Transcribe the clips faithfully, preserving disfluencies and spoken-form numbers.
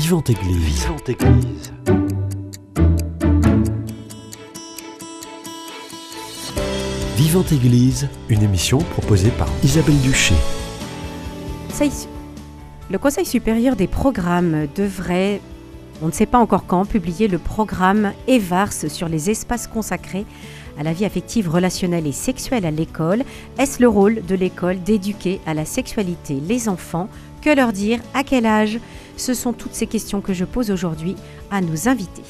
Vivante Église. Vivante Église. Vivante Église, une émission proposée par Isabelle Duché. Le Conseil supérieur des programmes devrait, on ne sait pas encore quand, publier le programme EVARS sur les espaces consacrés à la vie affective, relationnelle et sexuelle à l'école. Est-ce le rôle de l'école d'éduquer à la sexualité les enfants ? Que leur dire ? À quel âge ? Ce sont toutes ces questions que je pose aujourd'hui à nos invités.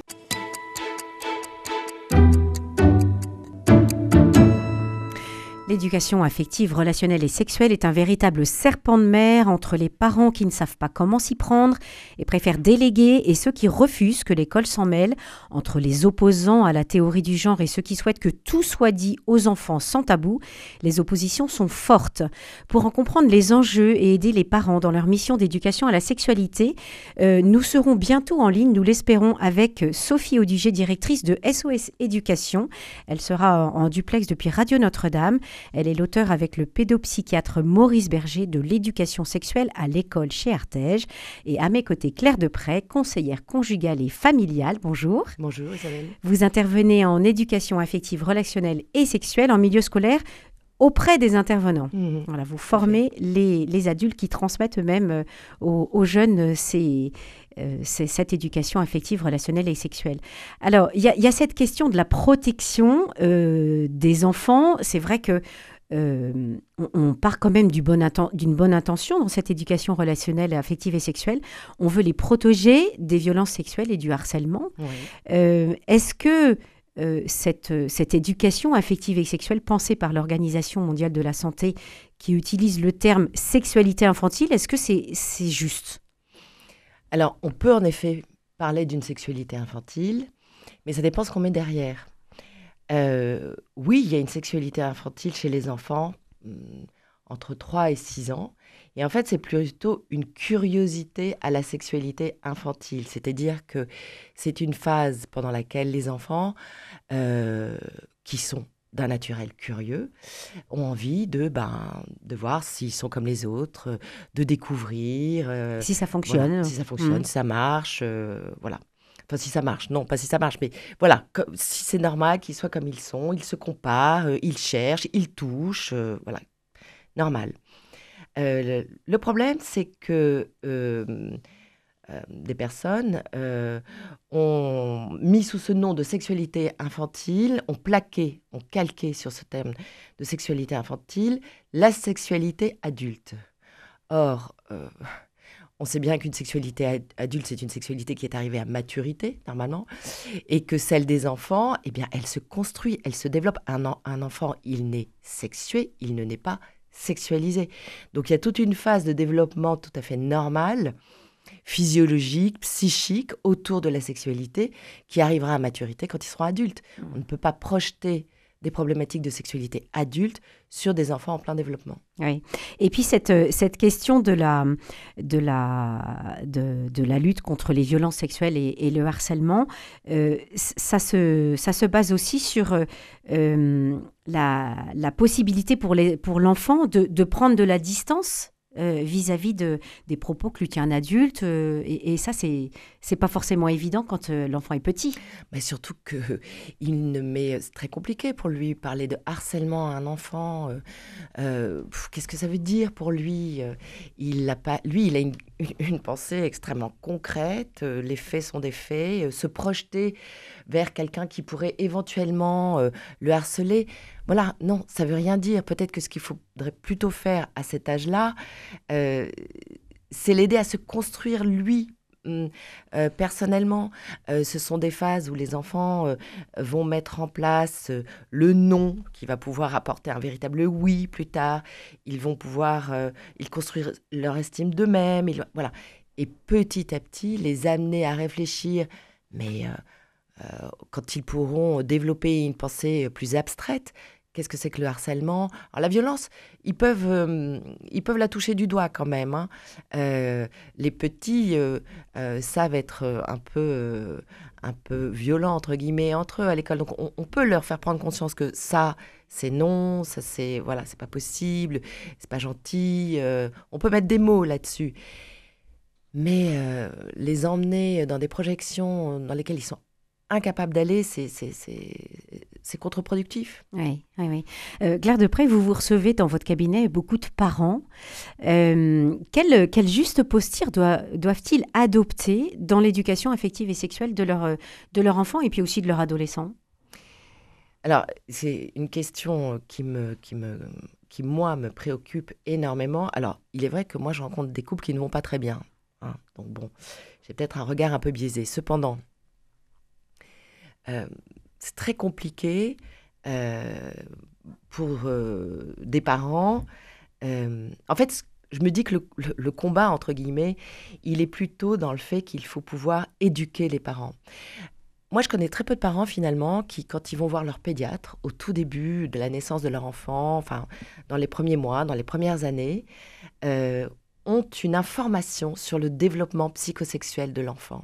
L'éducation affective, relationnelle et sexuelle est un véritable serpent de mer entre les parents qui ne savent pas comment s'y prendre et préfèrent déléguer et ceux qui refusent que l'école s'en mêle, entre les opposants à la théorie du genre et ceux qui souhaitent que tout soit dit aux enfants sans tabou. Les oppositions sont fortes. Pour en comprendre les enjeux et aider les parents dans leur mission d'éducation à la sexualité, euh, nous serons bientôt en ligne, nous l'espérons, avec Sophie Audugé, directrice de S O S Éducation. Elle sera en duplex depuis Radio Notre-Dame. Elle est l'auteure avec le pédopsychiatre Maurice Berger de l'éducation sexuelle à l'école chez Artege. Et à mes côtés, Claire Depray, conseillère conjugale et familiale. Bonjour. Bonjour Isabelle. Vous intervenez en éducation affective, relationnelle et sexuelle en milieu scolaire auprès des intervenants. Mmh. Voilà, vous formez les, les adultes qui transmettent eux-mêmes euh, aux, aux jeunes ces... Euh, c'est cette éducation affective, relationnelle et sexuelle. Alors, il y, y a cette question de la protection euh, des enfants. C'est vrai que euh, on, on part quand même du bon atten- d'une bonne intention dans cette éducation relationnelle, affective et sexuelle. On veut les protéger des violences sexuelles et du harcèlement. Oui. Euh, est-ce que euh, cette, cette éducation affective et sexuelle pensée par l'Organisation mondiale de la santé, qui utilise le terme sexualité infantile, est-ce que c'est, c'est juste ? Alors, on peut en effet parler d'une sexualité infantile, mais ça dépend ce qu'on met derrière. Euh, oui, il y a une sexualité infantile chez les enfants hum, entre trois et six ans. Et en fait, c'est plutôt une curiosité à la sexualité infantile. C'est-à-dire que c'est une phase pendant laquelle les enfants, euh, qui sont d'un naturel curieux, ont envie de, ben, de voir s'ils sont comme les autres, de découvrir. Euh, si ça fonctionne. Voilà, si ça fonctionne, mmh. si ça marche, euh, voilà. Enfin, si ça marche, non, pas si ça marche, mais voilà, comme, si c'est normal qu'ils soient comme ils sont, ils se comparent, euh, ils cherchent, ils touchent, euh, voilà, normal. Euh, le, le problème, c'est que euh, Euh, des personnes euh, ont mis sous ce nom de sexualité infantile, ont plaqué, ont calqué sur ce thème de sexualité infantile la sexualité adulte. Or, euh, on sait bien qu'une sexualité ad- adulte, c'est une sexualité qui est arrivée à maturité, normalement, et que celle des enfants, eh bien, elle se construit, elle se développe. Un, en- un enfant, il naît sexué, il ne naît pas sexualisé. Donc, il y a toute une phase de développement tout à fait normale, physiologique, psychique, autour de la sexualité, qui arrivera à maturité quand ils seront adultes. On ne peut pas projeter des problématiques de sexualité adulte sur des enfants en plein développement. Oui. Et puis cette, cette question de la, de, la, de, de la lutte contre les violences sexuelles et, et le harcèlement, euh, ça, se, ça se base aussi sur euh, la, la possibilité pour, les, pour l'enfant de, de prendre de la distance Euh, vis-à-vis de, des propos que lui tient un adulte. Euh, et, et ça, c'est, c'est pas forcément évident quand euh, l'enfant est petit. Mais surtout que il ne met, c'est très compliqué pour lui parler de harcèlement à un enfant. Euh, euh, pff, qu'est-ce que ça veut dire pour lui ? euh, il a pas, Lui, il a une, une, une pensée extrêmement concrète. Euh, les faits sont des faits. Euh, se projeter vers quelqu'un qui pourrait éventuellement euh, le harceler. Voilà, non, ça ne veut rien dire. Peut-être que ce qu'il faudrait plutôt faire à cet âge-là, euh, c'est l'aider à se construire lui, euh, personnellement. Euh, ce sont des phases où les enfants euh, vont mettre en place euh, le non qui va pouvoir apporter un véritable oui plus tard. Ils vont pouvoir euh, ils construire leur estime d'eux-mêmes. Ils, voilà. Et petit à petit, les amener à réfléchir, mais euh, euh, quand ils pourront développer une pensée plus abstraite, qu'est-ce que c'est que le harcèlement ? Alors la violence, ils peuvent, euh, ils peuvent la toucher du doigt quand même. Hein. Euh, les petits euh, euh, savent être un peu, euh, un peu violents, entre guillemets, entre eux à l'école. Donc on, on peut leur faire prendre conscience que ça, c'est non, ça c'est, voilà, c'est pas possible, c'est pas gentil. Euh, on peut mettre des mots là-dessus. Mais euh, les emmener dans des projections dans lesquelles ils sont incapables d'aller, c'est, c'est, c'est, c'est contre-productif. Oui, oui, oui. Euh, Claire Depré, vous vous recevez dans votre cabinet beaucoup de parents. Euh, quelle, quelle juste posture doit, doivent-ils adopter dans l'éducation affective et sexuelle de leur, de leur enfant et puis aussi de leur adolescent? Alors, c'est une question qui, me, qui, me, qui, moi, me préoccupe énormément. Alors, il est vrai que moi, je rencontre des couples qui ne vont pas très bien. Hein. Donc, bon, j'ai peut-être un regard un peu biaisé. Cependant, euh, c'est très compliqué euh, pour euh, des parents. Euh, en fait, je me dis que le, le, le combat, entre guillemets, il est plutôt dans le fait qu'il faut pouvoir éduquer les parents. Moi, je connais très peu de parents, finalement, qui, quand ils vont voir leur pédiatre, au tout début de la naissance de leur enfant, enfin, dans les premiers mois, dans les premières années, euh, ont une information sur le développement psychosexuel de l'enfant.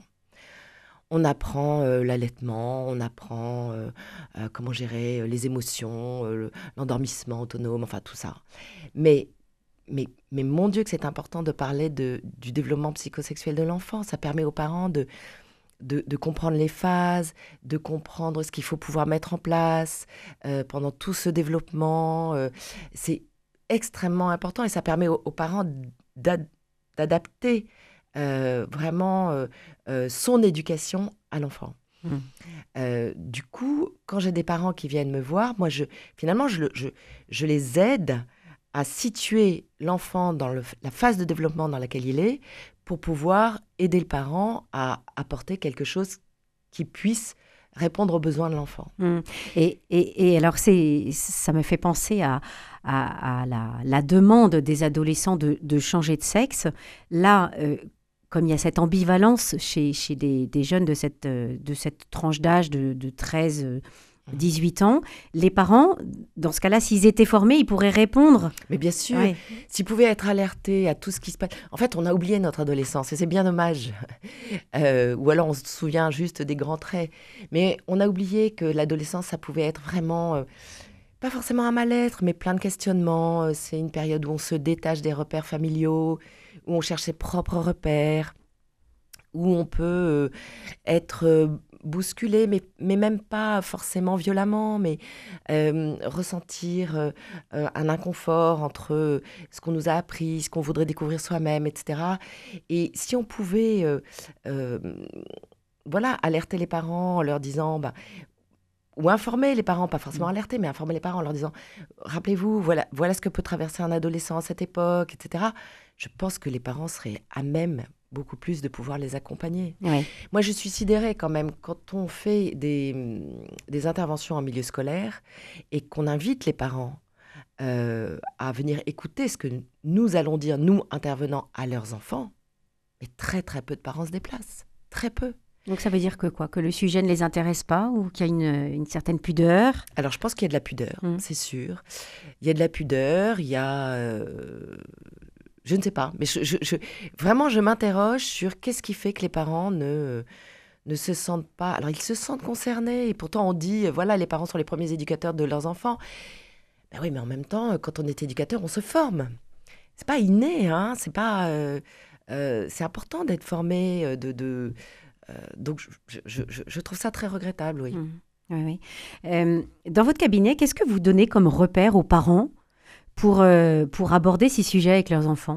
On apprend euh, l'allaitement, on apprend euh, euh, comment gérer euh, les émotions, euh, l'endormissement autonome, enfin, tout ça. Mais, mais, mais mon Dieu que c'est important de parler de, du développement psychosexuel de l'enfant. Ça permet aux parents de... De, de comprendre les phases, de comprendre ce qu'il faut pouvoir mettre en place euh, pendant tout ce développement. Euh, c'est extrêmement important et ça permet aux, aux parents d'ad- d'adapter euh, vraiment euh, euh, son éducation à l'enfant. Mmh. Euh, du coup, quand j'ai des parents qui viennent me voir, moi, je, finalement, je, je, je les aide à situer l'enfant dans le, la phase de développement dans laquelle il est, pour pouvoir aider le parent à apporter quelque chose qui puisse répondre aux besoins de l'enfant. Mmh. Et, et, et alors, c'est, ça me fait penser à, à, à la, la demande des adolescents de, de changer de sexe. Là, euh, comme il y a cette ambivalence chez, chez des, des jeunes de cette, de cette tranche d'âge de, de treize à dix-huit ans, les parents, dans ce cas-là, s'ils étaient formés, ils pourraient répondre. Mais bien sûr, ouais. S'ils pouvaient être alertés à tout ce qui se passe. En fait, on a oublié notre adolescence et c'est bien dommage. Euh, ou alors on se souvient juste des grands traits. Mais on a oublié que l'adolescence, ça pouvait être vraiment, euh, pas forcément un mal-être, mais plein de questionnements. C'est une période où on se détache des repères familiaux, où on cherche ses propres repères, où on peut euh, être... Euh, bousculé, mais, mais même pas forcément violemment, mais euh, ressentir euh, euh, un inconfort entre ce qu'on nous a appris, ce qu'on voudrait découvrir soi-même, et cetera. Et si on pouvait euh, euh, voilà, alerter les parents en leur disant... Bah, ou informer les parents, pas forcément alerter, mais informer les parents en leur disant « Rappelez-vous, voilà, voilà ce que peut traverser un adolescent à cette époque, et cetera » Je pense que les parents seraient à même beaucoup plus de pouvoir les accompagner. Ouais. Moi, je suis sidérée quand même quand on fait des, des interventions en milieu scolaire et qu'on invite les parents euh, à venir écouter ce que nous allons dire, nous, intervenants à leurs enfants. Mais très, très peu de parents se déplacent. Très peu. Donc ça veut dire que quoi? Que le sujet ne les intéresse pas ou qu'il y a une, une certaine pudeur? Alors, je pense qu'il y a de la pudeur, mmh. c'est sûr. Il y a de la pudeur, il y a... Euh, je ne sais pas, mais je, je, je, vraiment, je m'interroge sur qu'est-ce qui fait que les parents ne, ne se sentent pas... Alors, ils se sentent concernés, et pourtant, on dit, voilà, les parents sont les premiers éducateurs de leurs enfants. Ben oui, mais en même temps, quand on est éducateur, on se forme. C'est pas inné, hein, c'est pas... Euh, euh, c'est important d'être formé, de... de euh, donc, je, je, je, je trouve ça très regrettable, oui. Mmh. Oui, oui. Euh, dans votre cabinet, qu'est-ce que vous donnez comme repère aux parents pour, euh, pour aborder ces sujets avec leurs enfants?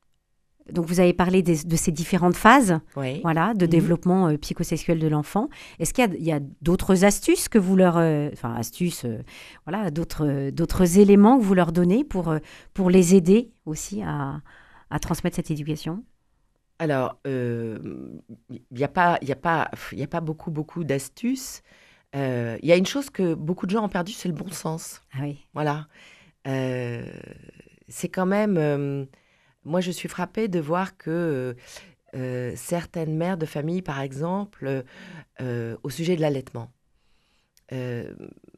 Donc, vous avez parlé des, de ces différentes phases oui. voilà, de mmh. développement euh, psychosexuel de l'enfant. Est-ce qu'il y a, il y a d'autres astuces que vous leur... Euh, enfin, astuces, euh, voilà, d'autres, euh, d'autres éléments que vous leur donnez pour, euh, pour les aider aussi à, à transmettre cette éducation? Alors, il euh, n'y a pas, y a pas, y a pas beaucoup, beaucoup d'astuces. Il euh, y a une chose que beaucoup de gens ont perdu, c'est le bon sens. Ah oui. Voilà. Euh, c'est quand même... Euh, moi, je suis frappée de voir que euh, certaines mères de famille, par exemple, euh, au sujet de l'allaitement, euh,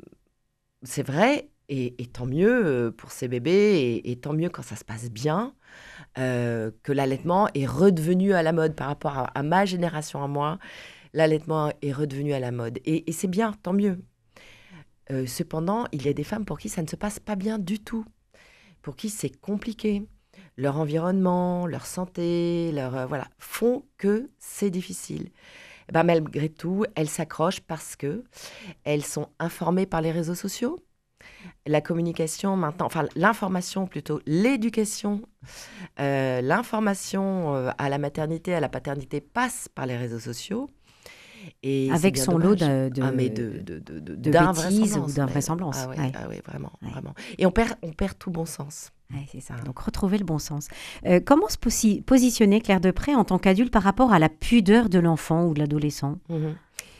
c'est vrai, et, et tant mieux pour ces bébés, et, et tant mieux quand ça se passe bien, euh, que l'allaitement est redevenu à la mode par rapport à, à ma génération, à moi. L'allaitement est redevenu à la mode. Et, et c'est bien, tant mieux. Euh, cependant, il y a des femmes pour qui ça ne se passe pas bien du tout, pour qui c'est compliqué. leur environnement, leur santé, leur, euh, voilà, font que c'est difficile. Et ben, malgré tout, elles s'accrochent parce qu'elles sont informées par les réseaux sociaux. La communication maintenant, enfin l'information plutôt, l'éducation, euh, l'information euh, à la maternité, à la paternité passe par les réseaux sociaux. Et avec son lot de, de, ah, mais de, de, de, de, de bêtises ou d'invraisemblances. Ah oui, ouais. ah ouais, vraiment, ouais. vraiment. Et on perd, on perd tout bon sens. Ouais, c'est ça. Donc, retrouver le bon sens. Euh, comment se posi- positionner, Claire Depré, en tant qu'adulte par rapport à la pudeur de l'enfant ou de l'adolescent ? Mmh.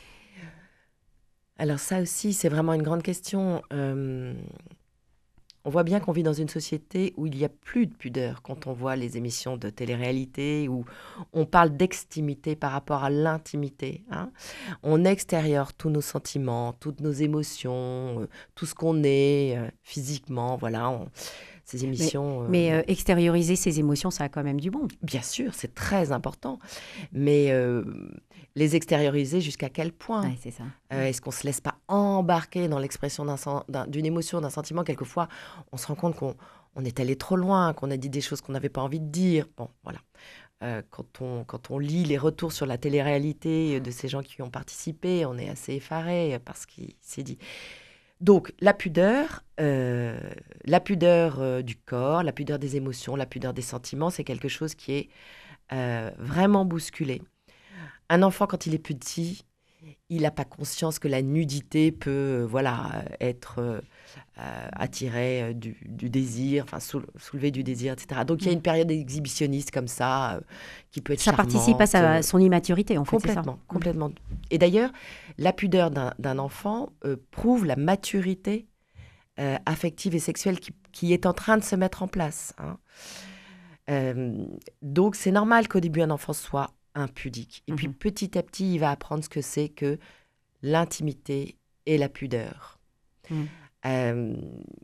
Alors ça aussi, c'est vraiment une grande question. Euh, on voit bien qu'on vit dans une société où il n'y a plus de pudeur quand on voit les émissions de télé-réalité, où on parle d'extimité par rapport à l'intimité. Hein. On extérieure tous nos sentiments, toutes nos émotions, euh, tout ce qu'on est euh, physiquement, voilà. On... Ces émissions... Mais, euh... mais euh, extérioriser ses émotions, ça a quand même du bon. Bien sûr, c'est très important. Mais euh, les extérioriser jusqu'à quel point ouais, c'est ça. euh, Est-ce qu'on ne se laisse pas embarquer dans l'expression d'un, d'un, d'une émotion, d'un sentiment ? Quelquefois, on se rend compte qu'on on est allé trop loin, qu'on a dit des choses qu'on n'avait pas envie de dire. Bon, voilà. Euh, quand, on, quand on lit les retours sur la télé-réalité de ces gens qui y ont participé, on est assez effaré parce qu'il s'est dit... Donc, la pudeur, euh, la pudeur euh, du corps, la pudeur des émotions, la pudeur des sentiments, c'est quelque chose qui est euh, vraiment bousculé. Un enfant, quand il est petit, il n'a pas conscience que la nudité peut euh, voilà, être euh, euh, attirée euh, du, du désir, enfin sou- soulever du désir, et cetera. Donc, il y a une période exhibitionniste comme ça, euh, qui peut être ça charmante. Ça participe à sa, son immaturité, en fait, complètement, c'est ça. Complètement. Et d'ailleurs, la pudeur d'un, d'un enfant euh, prouve la maturité euh, affective et sexuelle qui, qui est en train de se mettre en place. Hein. Euh, donc, c'est normal qu'au début, un enfant soit impudique. Et mmh. puis, petit à petit, il va apprendre ce que c'est que l'intimité et la pudeur. Mmh. Euh,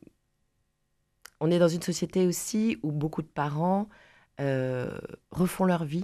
on est dans une société aussi où beaucoup de parents euh, refont leur vie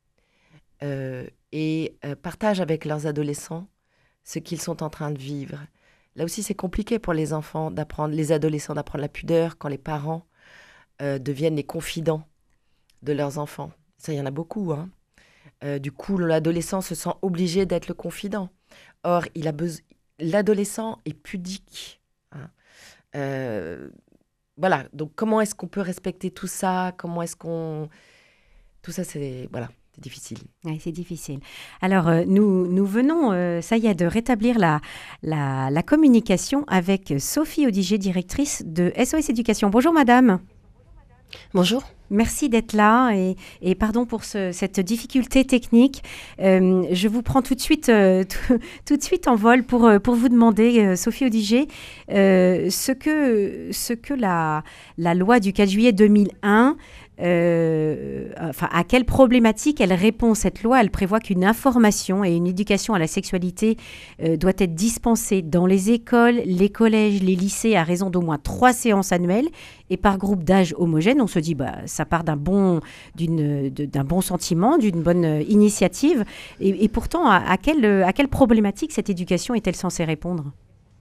euh, et euh, partagent avec leurs adolescents ce qu'ils sont en train de vivre. Là aussi, c'est compliqué pour les enfants d'apprendre, les adolescents d'apprendre la pudeur quand les parents euh, deviennent les confidents de leurs enfants. Ça, il y en a beaucoup, hein. Euh, du coup, l'adolescent se sent obligé d'être le confident. Or, il a besoin... l'adolescent est pudique. Hein. Euh, voilà, donc comment est-ce qu'on peut respecter tout ça ? Comment est-ce qu'on... Tout ça, c'est... Voilà, c'est difficile. Oui, c'est difficile. Alors, euh, nous, nous venons, euh, ça y est, de rétablir la, la, la communication avec Sophie Odiger, directrice de S O S Éducation. Bonjour, madame. Bonjour. Merci d'être là et, et pardon pour ce, cette difficulté technique. Euh, je vous prends tout de suite, euh, tout, tout de suite en vol pour, pour vous demander, euh, Sophie Odiger, euh, ce que, ce que la, la loi du quatre juillet deux mille un, euh, enfin, à quelle problématique elle répond, cette loi. Elle prévoit qu'une information et une éducation à la sexualité euh, doit être dispensée dans les écoles, les collèges, les lycées à raison d'au moins trois séances annuelles et par groupe d'âge homogène. On se dit, bah, ça part d'un bon, d'une, de, d'un bon sentiment, d'une bonne initiative. Et, et pourtant, à, à, quelle, à quelle problématique cette éducation est-elle censée répondre ?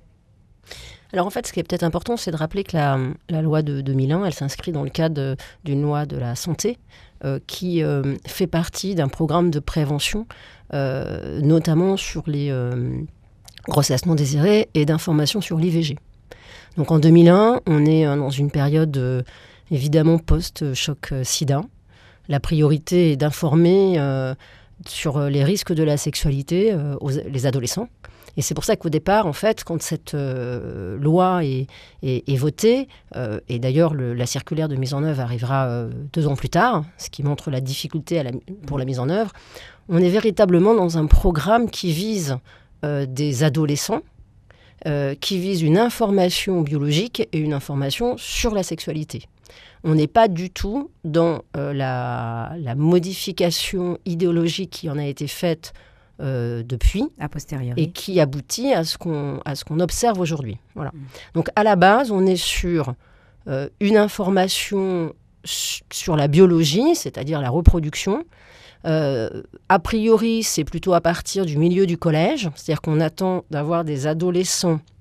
Alors en fait, ce qui est peut-être important, c'est de rappeler que la, la loi de deux mille un, elle s'inscrit dans le cadre d'une loi de la santé euh, qui euh, fait partie d'un programme de prévention, euh, notamment sur les euh, grossesses non désirées et d'information sur l'I V G. Donc en deux mille un, on est euh, dans une période euh, évidemment post-choc euh, sida. La priorité est d'informer euh, sur les risques de la sexualité euh, aux les adolescents. Et c'est pour ça qu'au départ, en fait, quand cette euh, loi est, est, est votée, euh, et d'ailleurs le, la circulaire de mise en œuvre arrivera euh, deux ans plus tard, ce qui montre la difficulté à la, pour la mise en œuvre, on est véritablement dans un programme qui vise euh, des adolescents, euh, qui vise une information biologique et une information sur la sexualité. On n'est pas du tout dans euh, la, la modification idéologique qui en a été faite Euh, depuis, a posteriori, et qui aboutit à ce qu'on, à ce qu'on observe aujourd'hui. Voilà. Mmh. Donc à la base, on est sur euh, une information su- sur la biologie, c'est-à-dire la reproduction. Euh, a priori, c'est plutôt à partir du milieu du collège, c'est-à-dire qu'on attend d'avoir des adolescents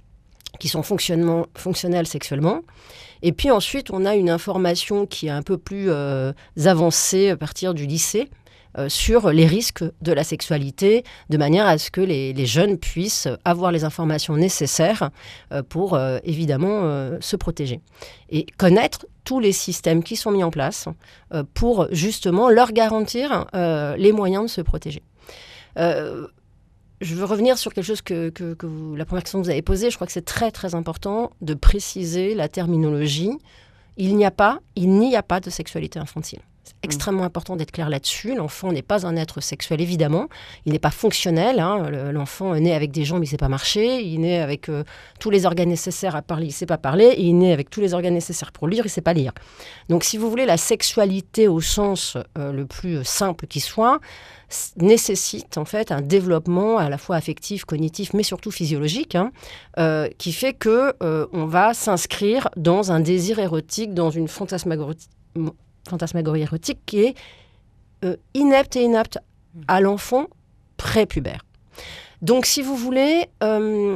qui sont fonctionnels sexuellement. Et puis ensuite, on a une information qui est un peu plus euh, avancée à partir du lycée euh, sur les risques de la sexualité, de manière à ce que les, les jeunes puissent avoir les informations nécessaires euh, pour, euh, évidemment, euh, se protéger. Et connaître tous les systèmes qui sont mis en place euh, pour, justement, leur garantir euh, les moyens de se protéger. Euh, Je veux revenir sur quelque chose que, que, que vous, la première question que vous avez posée. Je crois que c'est très, très important de préciser la terminologie. Il n'y a pas, il n'y a pas de sexualité infantile. C'est extrêmement important d'être clair là-dessus. L'enfant n'est pas un être sexuel, évidemment. Il n'est pas fonctionnel. Hein. L'enfant est né avec des jambes, il ne sait pas marcher. Il est né avec euh, tous les organes nécessaires à parler, il ne sait pas parler. Et il est né avec tous les organes nécessaires pour lire, il ne sait pas lire. Donc, si vous voulez, la sexualité au sens euh, le plus simple qui soit, nécessite en fait un développement à la fois affectif, cognitif, mais surtout physiologique, hein, euh, qui fait que euh, on va s'inscrire dans un désir érotique, dans une fantasmagorie, fantasmagorie érotique qui est euh, inepte et inapte à l'enfant prépubère. Donc, si vous voulez, euh,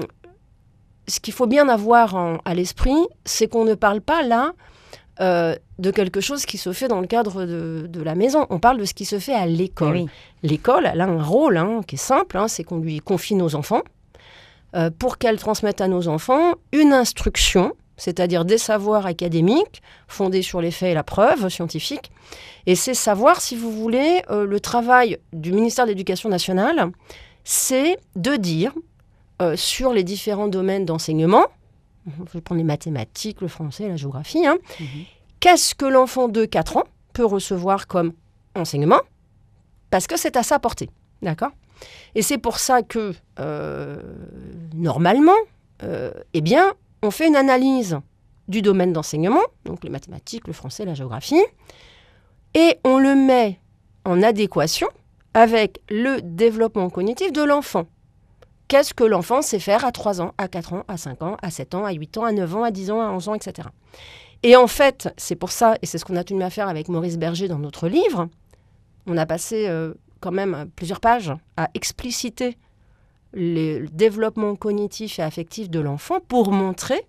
ce qu'il faut bien avoir en, à l'esprit, c'est qu'on ne parle pas là Euh, de quelque chose qui se fait dans le cadre de, de la maison. On parle de ce qui se fait à l'école. Oui. L'école, elle a un rôle hein, qui est simple, hein, c'est qu'on lui confie nos enfants euh, pour qu'elle transmette à nos enfants une instruction, c'est-à-dire des savoirs académiques fondés sur les faits et la preuve scientifique. Et ces savoirs, si vous voulez, euh, le travail du ministère de l'Éducation nationale, c'est de dire euh, sur les différents domaines d'enseignement, je vais prendre les mathématiques, le français, la géographie. Hein. Mmh. Qu'est-ce que l'enfant de quatre ans peut recevoir comme enseignement ? Parce que c'est à sa portée. D'accord ? Et c'est pour ça que, euh, normalement, euh, eh bien, on fait une analyse du domaine d'enseignement, donc les mathématiques, le français, la géographie, et on le met en adéquation avec le développement cognitif de l'enfant. Qu'est-ce que l'enfant sait faire à trois ans, à quatre ans, à cinq ans, à sept ans, à huit ans, à neuf ans, à dix ans, à onze ans, et cetera. Et en fait, c'est pour ça, et c'est ce qu'on a tenu à faire avec Maurice Berger dans notre livre, on a passé euh, quand même plusieurs pages à expliciter le développement cognitif et affectif de l'enfant pour montrer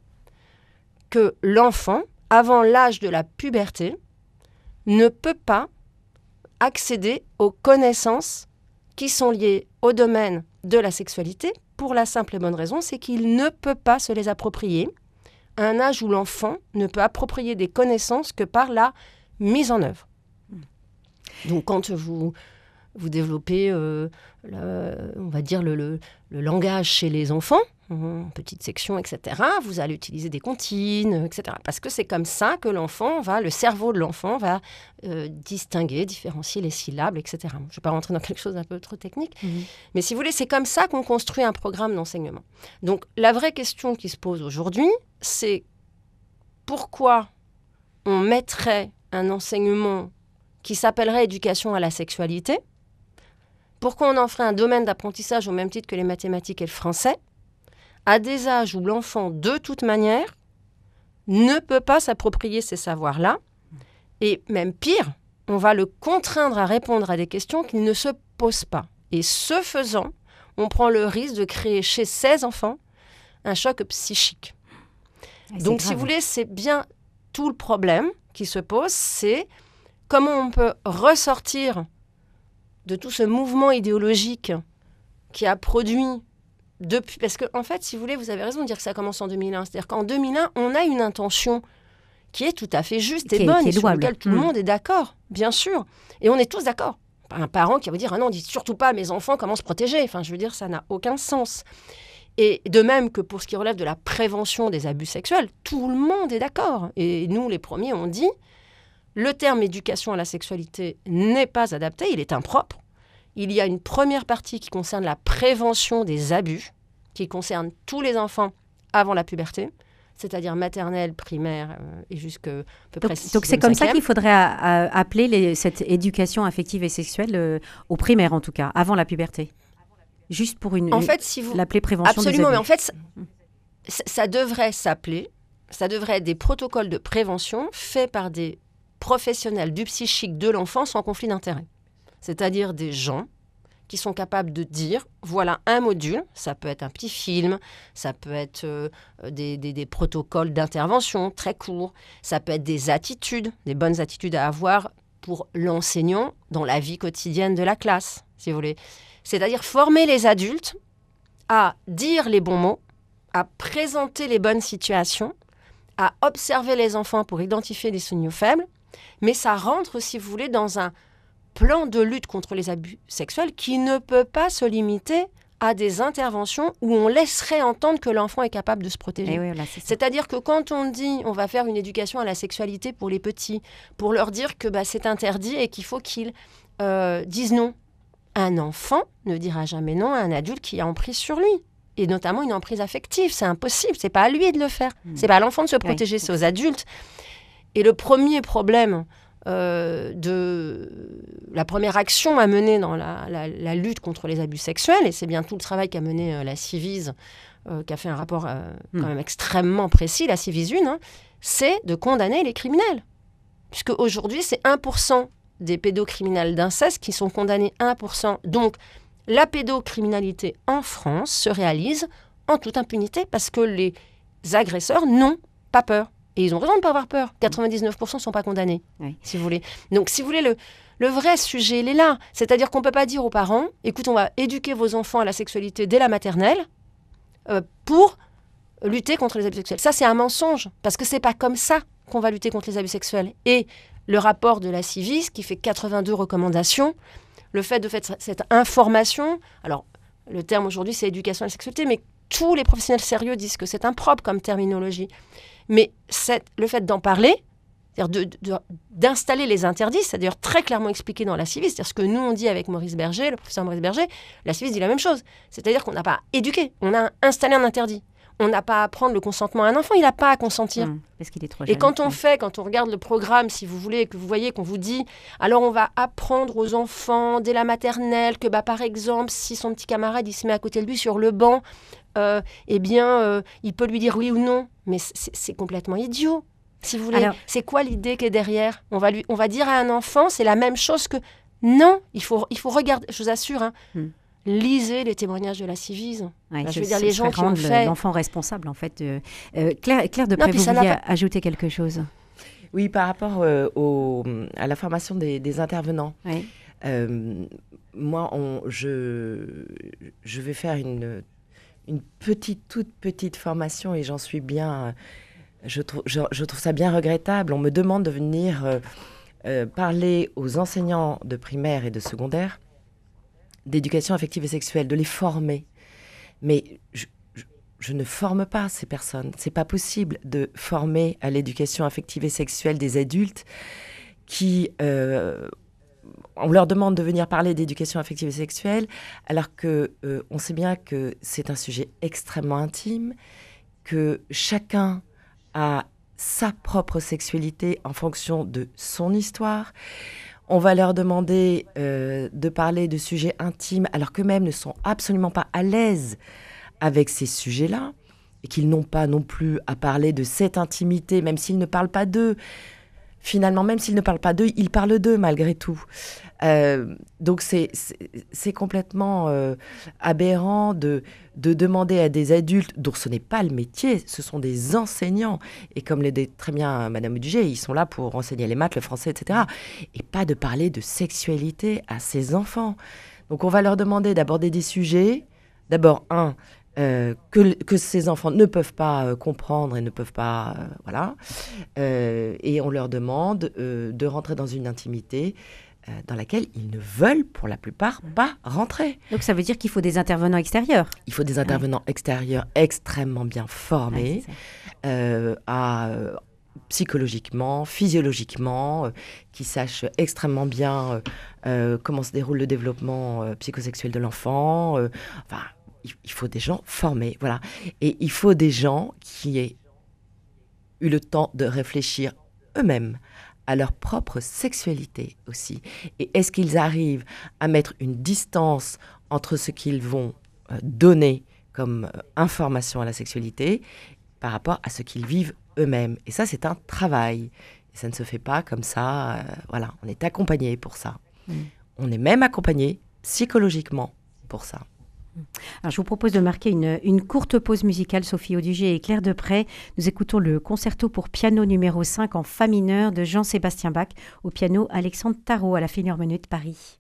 que l'enfant, avant l'âge de la puberté, ne peut pas accéder aux connaissances qui sont liées au domaine de la sexualité, pour la simple et bonne raison, c'est qu'il ne peut pas se les approprier à un âge où l'enfant ne peut approprier des connaissances que par la mise en œuvre. Donc quand vous, vous développez, euh, le, on va dire, le, le, le langage chez les enfants, en petite section, et cetera, vous allez utiliser des comptines, et cetera. Parce que c'est comme ça que l'enfant va, le cerveau de l'enfant va euh, distinguer, différencier les syllabes, et cetera. Je ne vais pas rentrer dans quelque chose d'un peu trop technique, mmh. mais si vous voulez, c'est comme ça qu'on construit un programme d'enseignement. Donc, la vraie question qui se pose aujourd'hui, c'est pourquoi on mettrait un enseignement qui s'appellerait éducation à la sexualité, pourquoi on en ferait un domaine d'apprentissage au même titre que les mathématiques et le français, à des âges où l'enfant, de toute manière, ne peut pas s'approprier ces savoirs-là. Et même pire, on va le contraindre à répondre à des questions qu'il ne se pose pas. Et ce faisant, on prend le risque de créer chez ces enfants un choc psychique. Et donc, si vous voulez, c'est bien tout le problème qui se pose, c'est comment on peut ressortir de tout ce mouvement idéologique qui a produit depuis, parce qu'en en fait, si vous voulez, vous avez raison de dire que ça commence en deux mille un. C'est-à-dire qu'en deux mille un, on a une intention qui est tout à fait juste et qui bonne, est, qui est et sur laquelle tout mmh. le monde est d'accord, bien sûr. Et on est tous d'accord. Un parent qui va dire « Ah non, dites surtout pas à mes enfants comment se protéger ». Enfin, je veux dire, ça n'a aucun sens. Et de même que pour ce qui relève de la prévention des abus sexuels, tout le monde est d'accord. Et nous, les premiers, on dit « Le terme éducation à la sexualité n'est pas adapté, il est impropre. Il y a une première partie qui concerne la prévention des abus, qui concerne tous les enfants avant la puberté, c'est-à-dire maternelle, primaire euh, et jusqu'à peu près sixième, donc c'est comme ça qu'il faudrait a, a, appeler les, cette éducation affective et sexuelle euh, au primaire, en tout cas, avant la puberté. Juste pour une, en fait, si vous... l'appeler prévention Absolument, des abus. Mais en fait, ça, ça devrait s'appeler, ça devrait être des protocoles de prévention faits par des professionnels du psychique de l'enfant sans conflit d'intérêt. C'est-à-dire des gens qui sont capables de dire, voilà un module, ça peut être un petit film, ça peut être euh, des, des, des protocoles d'intervention très courts, ça peut être des attitudes, des bonnes attitudes à avoir pour l'enseignant dans la vie quotidienne de la classe, si vous voulez. C'est-à-dire former les adultes à dire les bons mots, à présenter les bonnes situations, à observer les enfants pour identifier les signaux faibles, mais ça rentre, si vous voulez, dans un plan de lutte contre les abus sexuels qui ne peut pas se limiter à des interventions où on laisserait entendre que l'enfant est capable de se protéger. Oui, voilà, c'est C'est-à-dire que quand on dit on va faire une éducation à la sexualité pour les petits, pour leur dire que bah, c'est interdit et qu'il faut qu'ils euh, disent non, un enfant ne dira jamais non à un adulte qui a emprise sur lui. Et notamment une emprise affective, c'est impossible, c'est pas à lui de le faire. Mmh. C'est pas à l'enfant de se protéger, oui. C'est aux adultes. Et le premier problème euh, de la première action à mener dans la, la, la lutte contre les abus sexuels, et c'est bien tout le travail qu'a mené euh, la Civise, euh, qui a fait un rapport euh, mmh. quand même extrêmement précis, la Civise un, hein, c'est de condamner les criminels. Puisque aujourd'hui, c'est un pour cent des pédocriminels d'inceste qui sont condamnés, un pour cent. Donc, la pédocriminalité en France se réalise en toute impunité parce que les agresseurs n'ont pas peur. Et ils ont raison de ne pas avoir peur. quatre-vingt-dix-neuf pour cent ne sont pas condamnés, oui. si vous voulez. Donc, si vous voulez, le, le vrai sujet, il est là. C'est-à-dire qu'on ne peut pas dire aux parents, écoute, on va éduquer vos enfants à la sexualité dès la maternelle euh, pour lutter contre les abus sexuels. Ça, c'est un mensonge, parce que ce n'est pas comme ça qu'on va lutter contre les abus sexuels. Et le rapport de la Civise, qui fait quatre-vingt-deux recommandations, le fait de faire cette information, alors le terme aujourd'hui c'est éducation à la sexualité, mais tous les professionnels sérieux disent que c'est impropre comme terminologie. Mais cette, le fait d'en parler, c'est-à-dire de, de, d'installer les interdits, c'est d'ailleurs très clairement expliqué dans la Civise, c'est-à-dire ce que nous on dit avec Maurice Berger, le professeur Maurice Berger, la Civise dit la même chose. C'est-à-dire qu'on n'a pas éduqué, on a installé un interdit. On n'a pas à prendre le consentement à un enfant, il n'a pas à consentir. Mmh, parce qu'il est trop et jeune, quand on ouais. fait, quand on regarde le programme, si vous voulez, que vous voyez qu'on vous dit, alors on va apprendre aux enfants dès la maternelle que, bah, par exemple, si son petit camarade il se met à côté de lui sur le banc, euh, eh bien, euh, il peut lui dire oui ou non. Mais c'est, c'est complètement idiot, si vous voulez. Alors, c'est quoi l'idée qui est derrière ? on va, lui, on va dire à un enfant, c'est la même chose que... Non, il faut, il faut regarder, je vous assure, hein, mmh. lisez les témoignages de la Civise. Ouais, bah, je, je veux dire, les gens qui ont le, fait... l'enfant responsable, en fait. Euh, euh, Claire, Claire Depré, vous vouliez pas... ajouter quelque chose ? Oui, par rapport euh, au, à la formation des, des intervenants. Oui. Euh, moi, on, je, je vais faire une, une petite, toute petite formation et j'en suis bien... Je trouve, je, je trouve ça bien regrettable. On me demande de venir euh, euh, parler aux enseignants de primaire et de secondaire d'éducation affective et sexuelle, de les former. Mais je, je, je ne forme pas ces personnes. C'est pas possible de former à l'éducation affective et sexuelle des adultes qui... Euh, on leur demande de venir parler d'éducation affective et sexuelle, alors qu'on euh, sait bien que c'est un sujet extrêmement intime, que chacun a sa propre sexualité en fonction de son histoire. On va leur demander euh, de parler de sujets intimes alors qu'eux-mêmes ne sont absolument pas à l'aise avec ces sujets-là et qu'ils n'ont pas non plus à parler de cette intimité, même s'ils ne parlent pas d'eux. Finalement, même s'ils ne parlent pas d'eux, ils parlent d'eux malgré tout. Euh, donc c'est, c'est, c'est complètement euh, aberrant de, de demander à des adultes dont ce n'est pas le métier, ce sont des enseignants. Et comme le dit très bien Madame Duget, ils sont là pour enseigner les maths, le français, et cetera. Et pas de parler de sexualité à ces enfants. Donc on va leur demander d'aborder des sujets. D'abord, un... Euh, que, que ces enfants ne peuvent pas euh, comprendre et ne peuvent pas... Euh, voilà. Euh, et on leur demande euh, de rentrer dans une intimité euh, dans laquelle ils ne veulent, pour la plupart, pas rentrer. Donc ça veut dire qu'il faut des intervenants extérieurs. Il faut des intervenants ouais. extérieurs extrêmement bien formés, ouais, euh, à... Euh, psychologiquement, physiologiquement, euh, qui sachent extrêmement bien euh, euh, comment se déroule le développement euh, psychosexuel de l'enfant. Euh, enfin... Il faut des gens formés, voilà. Et il faut des gens qui aient eu le temps de réfléchir eux-mêmes à leur propre sexualité aussi. Et est-ce qu'ils arrivent à mettre une distance entre ce qu'ils vont euh, donner comme euh, information à la sexualité par rapport à ce qu'ils vivent eux-mêmes. Et ça, c'est un travail. Et ça ne se fait pas comme ça. Euh, voilà, on est accompagné pour ça. Mmh. On est même accompagné psychologiquement pour ça. Alors, je vous propose de marquer une, une courte pause musicale, Sophie Audugé et Claire Deprez. Nous écoutons le concerto pour piano numéro cinq en fa mineur de Jean-Sébastien Bach, au piano Alexandre Tarot à la Philharmonie de Paris.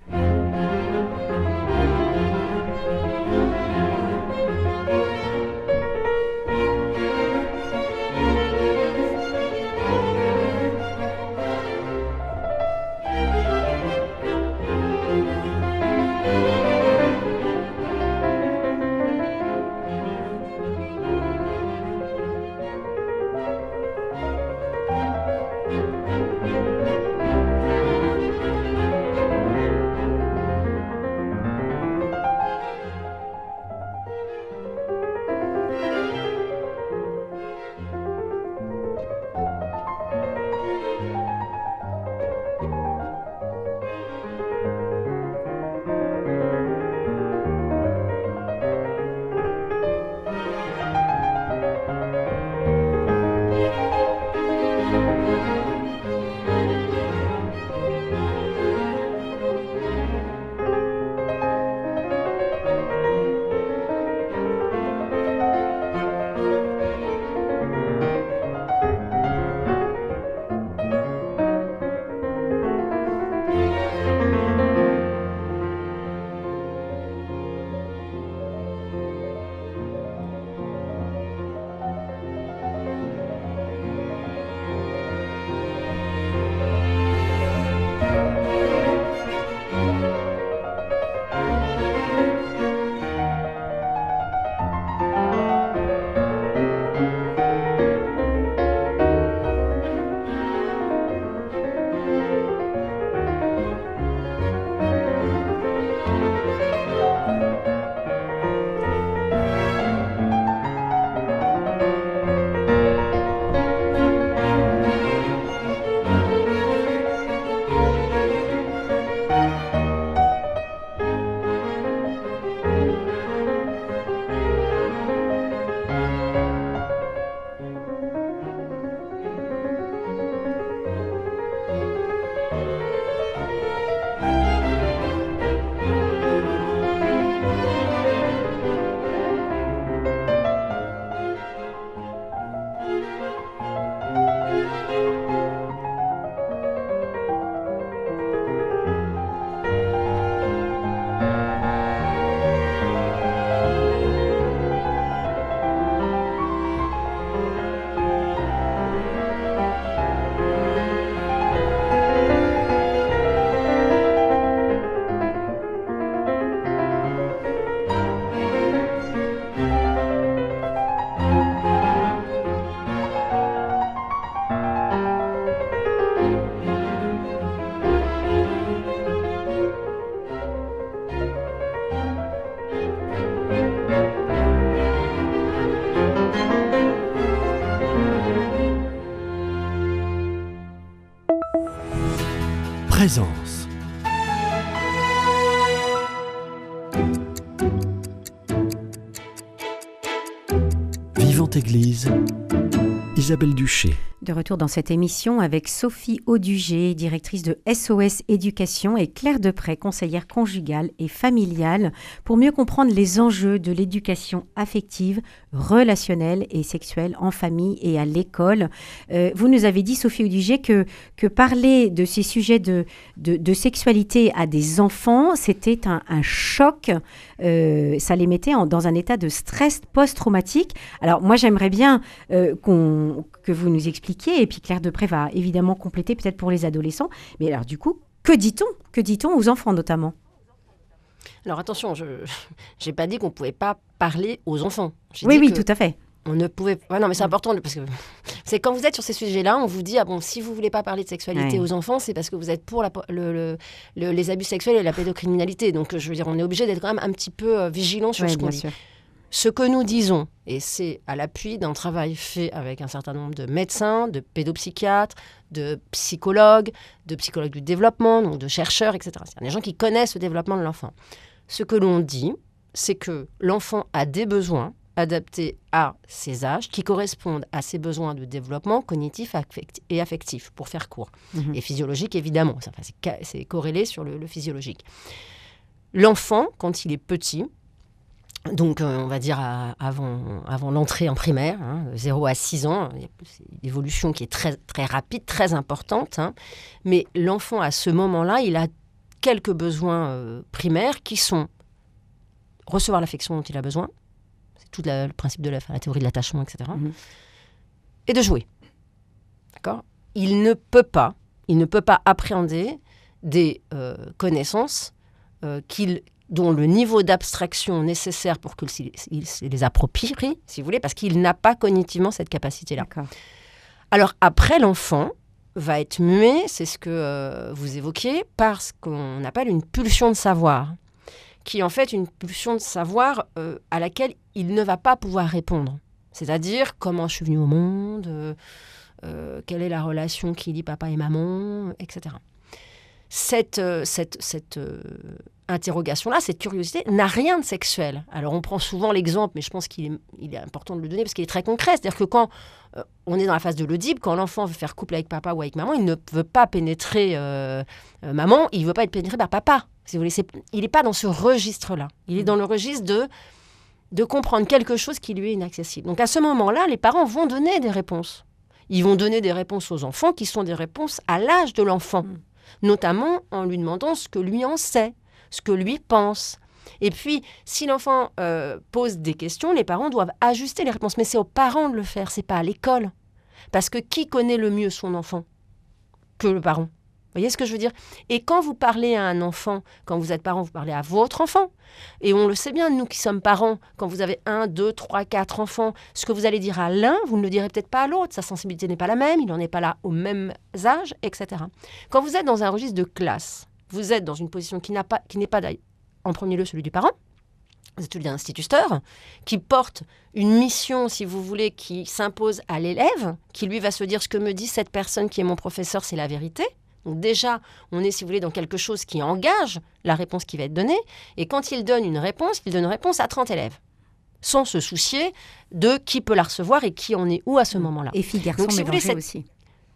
Présence. Vivante Église, Isabelle Duché. De retour dans cette émission avec Sophie Audugé, directrice de S O S Éducation, et Claire Deprez, conseillère conjugale et familiale, pour mieux comprendre les enjeux de l'éducation affective, relationnelle et sexuelle en famille et à l'école. Euh, vous nous avez dit, Sophie Audugé, que, que parler de ces sujets de, de, de sexualité à des enfants, c'était un, un choc. Euh, ça les mettait en, dans un état de stress post-traumatique. Alors moi, j'aimerais bien euh, qu'on, que vous nous expliquiez, et puis Claire Deprez va évidemment compléter peut-être pour les adolescents. Mais alors du coup, que dit-on Que dit-on aux enfants notamment ? Alors attention, je n'ai pas dit qu'on ne pouvait pas parler aux enfants. J'ai oui, dit oui, que tout à fait. On ne pouvait pas. Ouais, non, mais c'est important parce que c'est quand vous êtes sur ces sujets-là, on vous dit ah bon, si vous voulez pas parler de sexualité ouais. aux enfants, c'est parce que vous êtes pour la, le, le, le, les abus sexuels et la pédocriminalité. Donc je veux dire, on est obligé d'être quand même un petit peu euh, vigilant sur ouais, ce qu'on dit. Sûr. Ce que nous disons, et c'est à l'appui d'un travail fait avec un certain nombre de médecins, de pédopsychiatres, de psychologues, de psychologues du développement, donc de chercheurs, et cetera. C'est-à-dire des gens qui connaissent le développement de l'enfant. Ce que l'on dit, c'est que l'enfant a des besoins adaptés à ses âges, qui correspondent à ses besoins de développement cognitif et affectif, pour faire court. Mmh. Et physiologique, évidemment. Enfin, c'est, c'est corrélé sur le, le physiologique. l'enfant, quand il est petit, donc euh, on va dire à, avant, avant l'entrée en primaire, hein, zéro à six ans, il y a une évolution qui est très, très rapide, très importante, hein, mais l'enfant à ce moment-là, il a quelques besoins euh, primaires qui sont recevoir l'affection dont il a besoin, c'est tout la, le principe de la, la théorie de l'attachement, et cetera, mmh. et de jouer. D'accord ? Il ne peut pas, il ne peut pas appréhender des euh, connaissances euh, qu'il, dont le niveau d'abstraction nécessaire pour qu'il il, il les approprie, si vous voulez, parce qu'il n'a pas cognitivement cette capacité-là. D'accord. Alors après, l'enfant va être muet, c'est ce que euh, vous évoquiez, par ce qu'on appelle une pulsion de savoir, qui est en fait une pulsion de savoir euh, à laquelle il ne va pas pouvoir répondre. C'est-à-dire comment je suis venue au monde, euh, euh, quelle est la relation qui lie papa et maman, et cetera. Cette, euh, cette, cette euh, interrogation-là, cette curiosité, n'a rien de sexuel. Alors on prend souvent l'exemple, mais je pense qu'il est, il est important de le donner parce qu'il est très concret. C'est-à-dire que quand euh, on est dans la phase de l'audible, quand l'enfant veut faire couple avec papa ou avec maman, il ne veut pas pénétrer euh, euh, maman, il ne veut pas être pénétré par papa. Si vous voulez, c'est, il n'est pas dans ce registre-là. Il est dans le registre de, de comprendre quelque chose qui lui est inaccessible. Donc à ce moment-là, les parents vont donner des réponses. Ils vont donner des réponses aux enfants qui sont des réponses à l'âge de l'enfant. Mmh. Notamment en lui demandant ce que lui en sait, ce que lui pense. Et puis, si l'enfant euh, pose des questions, les parents doivent ajuster les réponses. Mais c'est aux parents de le faire, c'est pas à l'école. Parce que qui connaît le mieux son enfant que le parent ? Vous voyez ce que je veux dire ? Et quand vous parlez à un enfant, quand vous êtes parent, vous parlez à votre enfant. Et on le sait bien, nous qui sommes parents, quand vous avez un, deux, trois, quatre enfants, ce que vous allez dire à l'un, vous ne le direz peut-être pas à l'autre. Sa sensibilité n'est pas la même, il n'en est pas là au même âge, et cetera. Quand vous êtes dans un registre de classe, vous êtes dans une position qui, n'a pas, qui n'est pas en premier lieu celui du parent, vous êtes celui d'un instituteur, qui porte une mission, si vous voulez, qui s'impose à l'élève, qui lui va se dire ce que me dit cette personne qui est mon professeur, c'est la vérité. Donc déjà, on est, si vous voulez, dans quelque chose qui engage la réponse qui va être donnée. Et quand il donne une réponse, il donne une réponse à trente élèves, sans se soucier de qui peut la recevoir et qui en est où à ce moment-là. Et filles, garçons, si mélangés cette... aussi.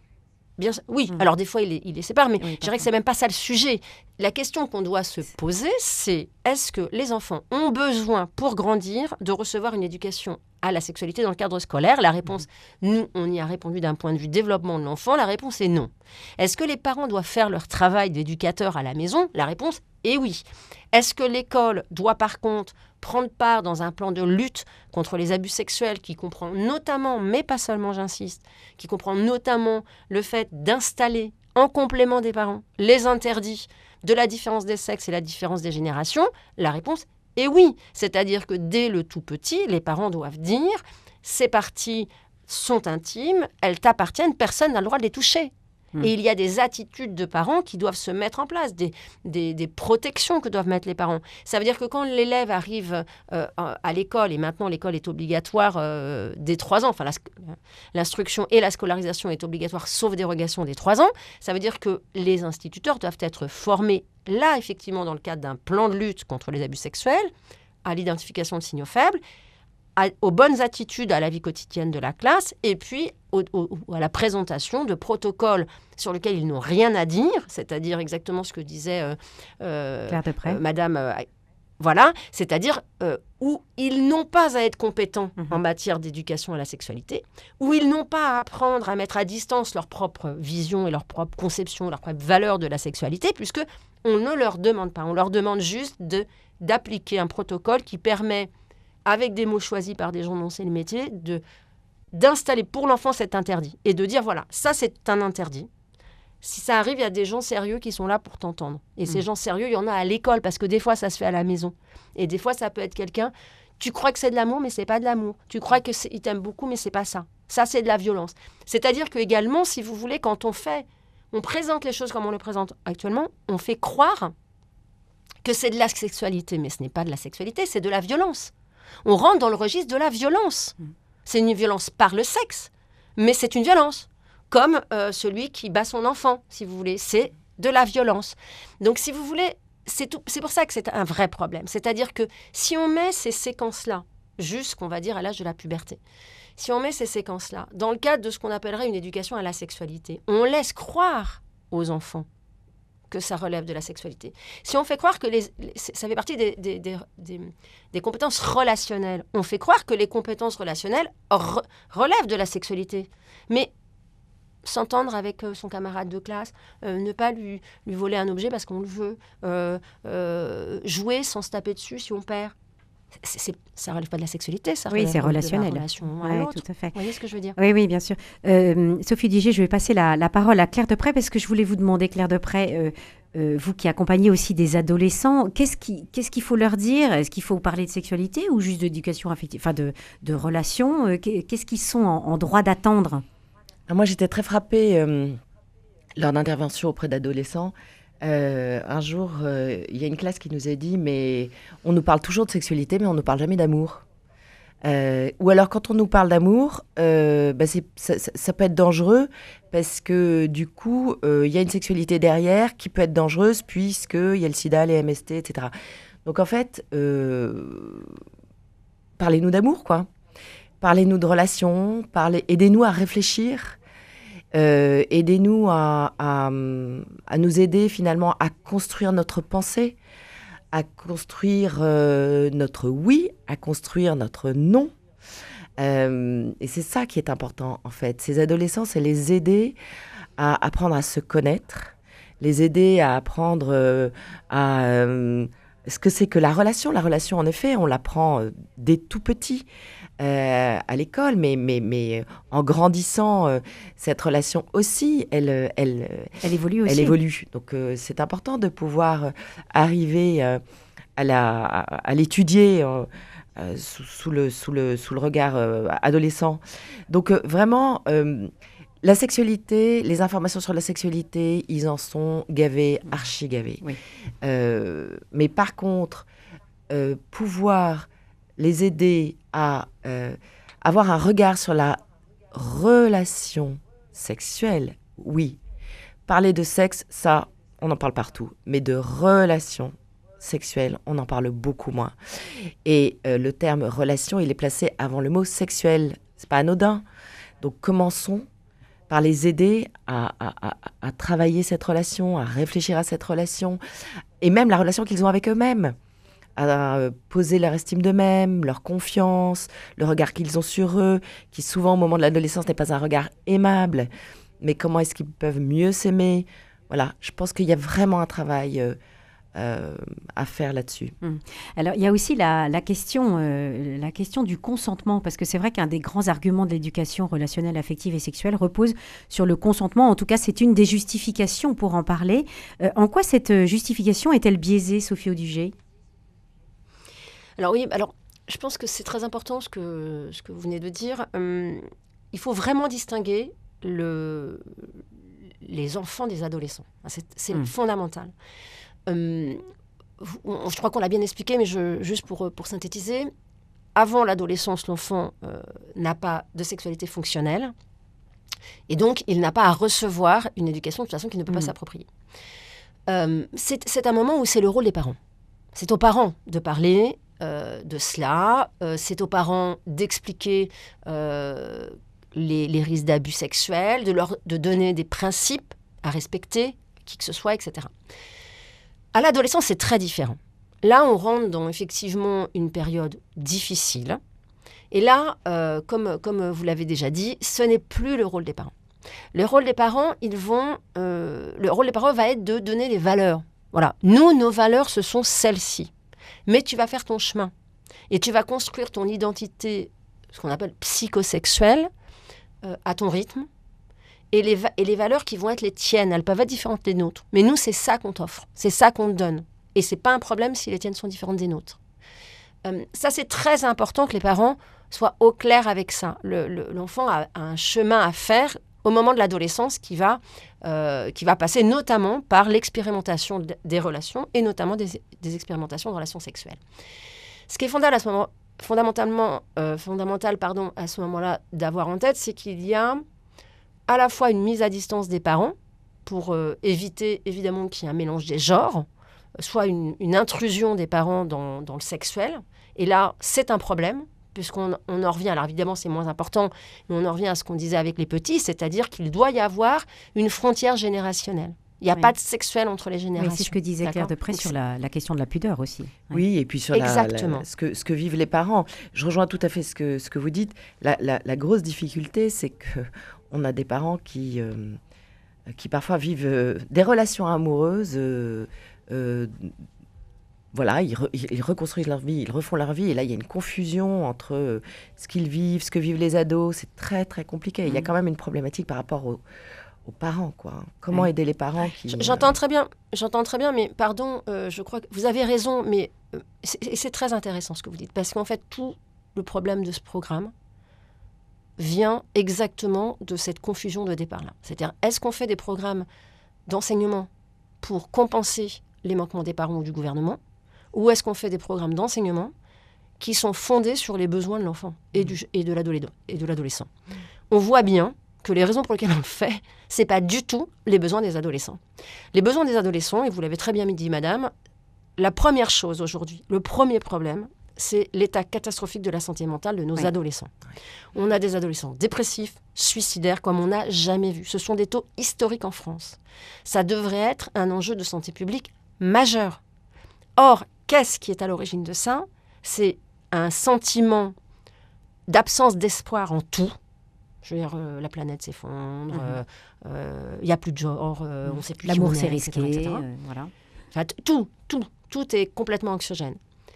Bien, oui, mmh. alors des fois, il les, il les sépare, mais oui, je dirais que ce n'est même pas ça le sujet. La question qu'on doit se poser, c'est est-ce que les enfants ont besoin, pour grandir, de recevoir une éducation à la sexualité dans le cadre scolaire ? La réponse, mmh. nous, on y a répondu d'un point de vue développement de l'enfant. La réponse est non. Est-ce que les parents doivent faire leur travail d'éducateur à la maison ? La réponse est oui. Est-ce que l'école doit par contre prendre part dans un plan de lutte contre les abus sexuels qui comprend notamment, mais pas seulement, j'insiste, qui comprend notamment le fait d'installer en complément des parents les interdits de la différence des sexes et la différence des générations ? La réponse est oui. C'est-à-dire que dès le tout petit, les parents doivent dire « ces parties sont intimes, elles t'appartiennent, personne n'a le droit de les toucher ». Mmh. Et il y a des attitudes de parents qui doivent se mettre en place, des, des, des protections que doivent mettre les parents. Ça veut dire que quand l'élève arrive euh, à l'école, et maintenant l'école est obligatoire euh, dès trois ans, enfin la, l'instruction et la scolarisation est obligatoire sauf dérogation des trois ans, ça veut dire que les instituteurs doivent être formés là, effectivement, dans le cadre d'un plan de lutte contre les abus sexuels, à l'identification de signaux faibles, À, aux bonnes attitudes à la vie quotidienne de la classe et puis au, au, à la présentation de protocoles sur lesquels ils n'ont rien à dire, c'est-à-dire exactement ce que disait euh, euh, Claire Deprez. euh, Madame... Euh, voilà, c'est-à-dire euh, où ils n'ont pas à être compétents mmh. en matière d'éducation à la sexualité, où ils n'ont pas à apprendre à mettre à distance leur propre vision et leur propre conception, leur propre valeur de la sexualité, puisque on ne leur demande pas, on leur demande juste de, d'appliquer un protocole qui permet, avec des mots choisis par des gens dont c'est le métier, de, d'installer pour l'enfant cet interdit et de dire, voilà, ça c'est un interdit. Si ça arrive, il y a des gens sérieux qui sont là pour t'entendre. Et mmh. ces gens sérieux, il y en a à l'école, parce que des fois, ça se fait à la maison. Et des fois, ça peut être quelqu'un, tu crois que c'est de l'amour, mais c'est pas de l'amour. Tu crois qu'il t'aime beaucoup, mais c'est pas ça. Ça, c'est de la violence. C'est-à-dire que également, si vous voulez, quand on fait, on présente les choses comme on les présente actuellement, on fait croire que c'est de la sexualité. Mais ce n'est pas de la sexualité, c'est de la violence. On rentre dans le registre de la violence. Mmh. C'est une violence par le sexe, mais c'est une violence. Comme euh, celui qui bat son enfant, si vous voulez. C'est de la violence. Donc, si vous voulez, c'est, tout, c'est pour ça que c'est un vrai problème. C'est-à-dire que si on met ces séquences-là, jusqu'on va dire à l'âge de la puberté, si on met ces séquences-là dans le cadre de ce qu'on appellerait une éducation à la sexualité, on laisse croire aux enfants que ça relève de la sexualité. Si on fait croire que les, les, ça fait partie des, des, des, des, des compétences relationnelles, on fait croire que les compétences relationnelles re, relèvent de la sexualité. Mais s'entendre avec euh, son camarade de classe, euh, ne pas lui, lui voler un objet parce qu'on le veut, euh, euh, jouer sans se taper dessus si on perd. C'est, c'est, ça ne relève pas de la sexualité, ça oui, relève c'est relationnel. de la relation à ouais, l'autre. Tout à fait. Vous voyez ce que je veux dire? Oui, oui, bien sûr. Euh, Sophie Diger, je vais passer la, la parole à Claire Depray parce que je voulais vous demander, Claire Depray, euh, euh, vous qui accompagnez aussi des adolescents, qu'est-ce, qui, qu'est-ce qu'il faut leur dire? Est-ce qu'il faut parler de sexualité ou juste d'éducation affective, enfin de, de relations? euh, Qu'est-ce qu'ils sont en, en droit d'attendre? Moi, j'étais très frappée euh, lors d'interventions auprès d'adolescents. Euh, un jour, il euh, y a une classe qui nous a dit « mais on nous parle toujours de sexualité, mais on ne nous parle jamais d'amour euh, ». Ou alors, quand on nous parle d'amour, euh, bah c'est, ça, ça, ça peut être dangereux parce que du coup, il euh, y a une sexualité derrière qui peut être dangereuse puisqu'il y a le sida, les M S T, et cetera. Donc en fait, euh, parlez-nous d'amour, quoi. Parlez-nous de relations, parlez, aidez-nous à réfléchir. Euh, aidez-nous à, à, à nous aider finalement à construire notre pensée, à construire euh, notre oui, à construire notre non. Euh, et c'est ça qui est important en fait. Ces adolescents, c'est les aider à apprendre à se connaître, les aider à apprendre euh, à euh, ce que c'est que la relation. La relation, en effet, on l'apprend euh, dès tout petit. Euh, à l'école, mais, mais, mais en grandissant, euh, cette relation aussi, elle, elle, elle évolue aussi. Elle évolue. Donc, euh, c'est important de pouvoir arriver euh, à, la, à, à l'étudier euh, euh, sous, sous, le, sous, le, sous le regard euh, adolescent. Donc, euh, vraiment, euh, la sexualité, les informations sur la sexualité, ils en sont gavés, archi gavés. Oui. Euh, mais par contre, euh, pouvoir les aider à euh, avoir un regard sur la relation sexuelle, oui. Parler de sexe, ça, on en parle partout. Mais de relation sexuelle, on en parle beaucoup moins. Et euh, le terme relation, il est placé avant le mot sexuel. C'est pas anodin. Donc commençons par les aider à, à, à, à travailler cette relation, à réfléchir à cette relation, et même la relation qu'ils ont avec eux-mêmes. À poser leur estime d'eux-mêmes, leur confiance, le regard qu'ils ont sur eux, qui souvent au moment de l'adolescence n'est pas un regard aimable, mais comment est-ce qu'ils peuvent mieux s'aimer? Voilà, je pense qu'il y a vraiment un travail euh, euh, à faire là-dessus. Mmh. Alors, il y a aussi la, la, question, euh, la question du consentement, parce que c'est vrai qu'un des grands arguments de l'éducation relationnelle, affective et sexuelle repose sur le consentement. En tout cas, c'est une des justifications pour en parler. Euh, en quoi cette justification est-elle biaisée, Sophie Audugé? Alors oui, alors je pense que c'est très important ce que, ce que vous venez de dire. Hum, il faut vraiment distinguer le, les enfants des adolescents. C'est, c'est mmh. fondamental. Hum, je crois qu'on l'a bien expliqué, mais je, juste pour, pour synthétiser, avant l'adolescence, l'enfant euh, n'a pas de sexualité fonctionnelle et donc il n'a pas à recevoir une éducation de toute façon qu'il ne peut mmh. pas s'approprier. Hum, c'est, c'est un moment où c'est le rôle des parents. C'est aux parents de parler Euh, de cela, euh, c'est aux parents d'expliquer euh, les, les risques d'abus sexuels, de leur de donner des principes à respecter, qui que ce soit, et cetera. À l'adolescence, c'est très différent. Là, on rentre dans effectivement une période difficile. Et là, euh, comme, comme vous l'avez déjà dit, ce n'est plus le rôle des parents. Le rôle des parents, ils vont, euh, le rôle des parents va être de donner les valeurs. Voilà. Nous, nos valeurs, ce sont celles-ci. Mais tu vas faire ton chemin et tu vas construire ton identité, ce qu'on appelle psychosexuelle, euh, à ton rythme. Et les, va- et les valeurs qui vont être les tiennes, elles peuvent être différentes des nôtres. Mais nous, c'est ça qu'on t'offre, c'est ça qu'on te donne. Et ce n'est pas un problème si les tiennes sont différentes des nôtres. Euh, ça, c'est très important que les parents soient au clair avec ça. Le, le, l'enfant a, a un chemin à faire au moment de l'adolescence qui va, euh, qui va passer notamment par l'expérimentation de, des relations et notamment des, des expérimentations de relations sexuelles. Ce qui est fondamental à ce moment, fondamentalement, euh, fondamental pardon, à ce moment-là d'avoir en tête, c'est qu'il y a à la fois une mise à distance des parents pour euh, éviter évidemment qu'il y ait un mélange des genres, soit une, une intrusion des parents dans, dans le sexuel. Et là, c'est un problème, puisqu'on on en revient, alors évidemment c'est moins important, mais on en revient à ce qu'on disait avec les petits, c'est-à-dire qu'il doit y avoir une frontière générationnelle. Il n'y a oui. pas de sexuel entre les générations. Oui, c'est ce que disait Claire Deprez sur la, la question de la pudeur aussi. Oui, oui et puis sur la, la, ce, que, ce que vivent les parents. Je rejoins tout à fait ce que, ce que vous dites. La, la, la grosse difficulté, c'est qu'on a des parents qui, euh, qui parfois vivent euh, des relations amoureuses. Euh, euh, voilà, ils, re, ils reconstruisent leur vie, ils refont leur vie. Et là, il y a une confusion entre euh, ce qu'ils vivent, ce que vivent les ados. C'est très, très compliqué. Mmh. Il y a quand même une problématique par rapport au... aux parents, quoi. Comment ouais. aider les parents qui... J'entends très bien, j'entends très bien, mais pardon, euh, je crois que vous avez raison, mais euh, c'est, c'est très intéressant ce que vous dites, parce qu'en fait, tout le problème de ce programme vient exactement de cette confusion de départ-là. C'est-à-dire, est-ce qu'on fait des programmes d'enseignement pour compenser les manquements des parents ou du gouvernement, ou est-ce qu'on fait des programmes d'enseignement qui sont fondés sur les besoins de l'enfant et, du, et, de, et de l'adolescent. On voit bien que les raisons pour lesquelles on le fait, ce n'est pas du tout les besoins des adolescents. Les besoins des adolescents, et vous l'avez très bien dit, madame, la première chose aujourd'hui, le premier problème, c'est l'état catastrophique de la santé mentale de nos oui. adolescents. Oui. On a des adolescents dépressifs, suicidaires, comme on n'a jamais vu. Ce sont des taux historiques en France. Ça devrait être un enjeu de santé publique majeur. Or, qu'est-ce qui est à l'origine de ça ? C'est un sentiment d'absence d'espoir en tout. Je veux dire, euh, la planète s'effondre, il mmh. euh, n'y euh, a plus de genre, euh, on ne sait plus l'amour qui on c'est est, risqué, et cetera, et cetera. Euh, voilà. Enfin, t- tout, tout, tout est complètement anxiogène.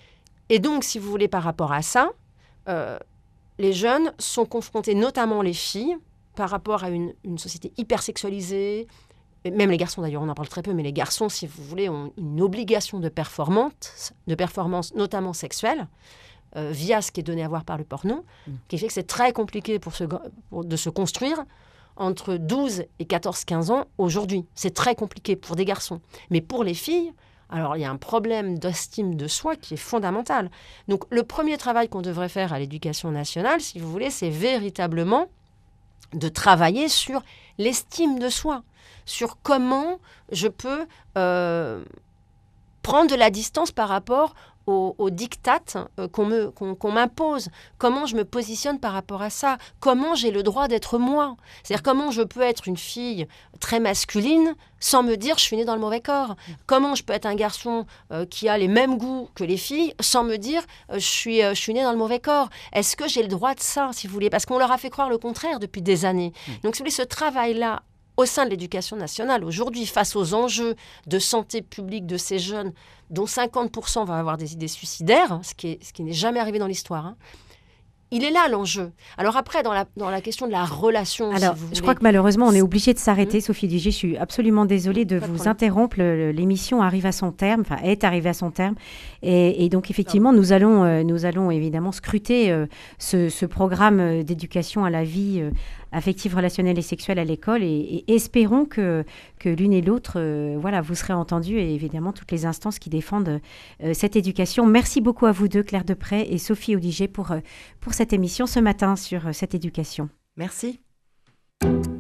Et donc, si vous voulez, par rapport à ça, euh, les jeunes sont confrontés, notamment les filles, par rapport à une, une société hyper sexualisée, même les garçons d'ailleurs, on en parle très peu, mais les garçons, si vous voulez, ont une obligation de performance, de performance notamment sexuelle, Euh, via ce qui est donné à voir par le porno, mmh. qui fait que c'est très compliqué pour se, pour, de se construire entre douze et quatorze quinze ans aujourd'hui. C'est très compliqué pour des garçons. Mais pour les filles, alors il y a un problème d'estime de soi qui est fondamental. Donc le premier travail qu'on devrait faire à l'éducation nationale, si vous voulez, c'est véritablement de travailler sur l'estime de soi, sur comment je peux euh, prendre de la distance par rapport aux, aux dictates euh, qu'on, me, qu'on, qu'on m'impose, comment je me positionne par rapport à ça, comment j'ai le droit d'être moi. C'est-à-dire comment je peux être une fille très masculine sans me dire je suis née dans le mauvais corps. Comment je peux être un garçon euh, qui a les mêmes goûts que les filles sans me dire euh, je, suis, euh, je suis née dans le mauvais corps. Est-ce que j'ai le droit de ça, si vous voulez ? Parce qu'on leur a fait croire le contraire depuis des années. Donc si vous voulez, ce travail-là, au sein de l'éducation nationale, aujourd'hui, face aux enjeux de santé publique de ces jeunes, dont cinquante pour cent vont avoir des idées suicidaires, hein, ce, qui est, ce qui n'est jamais arrivé dans l'histoire, hein, il est là l'enjeu. Alors après, dans la, dans la question de la relation... Alors, si vous je voulez... crois que malheureusement, on est obligé de s'arrêter, Mmh. Sophie Dugier. Je suis absolument désolée de Pas vous de interrompre. Le, l'émission arrive à son terme, enfin, est arrivée à son terme. Et, et donc, effectivement, nous allons, euh, nous allons évidemment scruter euh, ce, ce programme euh, d'éducation à la vie euh, affective, relationnelle et sexuelle à l'école. Et, et espérons que, que l'une et l'autre, euh, voilà, vous serez entendus et évidemment toutes les instances qui défendent euh, cette éducation. Merci beaucoup à vous deux, Claire Deprez et Sophie Audiger, pour, euh, pour cette émission ce matin sur euh, cette éducation. Merci.